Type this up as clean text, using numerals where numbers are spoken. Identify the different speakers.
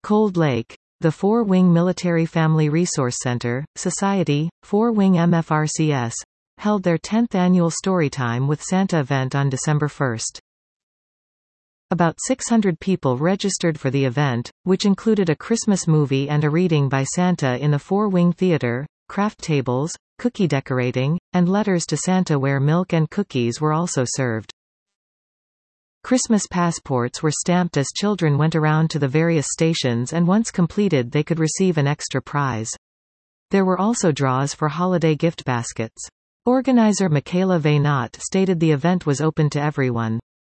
Speaker 1: Cold Lake. The Four Wing Military Family Resource Center, Society, 4 Wing MFRCS, held their 10th annual Storytime with Santa event on December 1. About 600 people registered for the event, which included a Christmas movie and a reading by Santa in the Four Wing Theater, craft tables, cookie decorating, and letters to Santa where milk and cookies were also served. Christmas passports were stamped as children went around to the various stations, and once completed they could receive an extra prize. There were also draws for holiday gift baskets. Organizer Michaela Veynot stated the event was open to everyone.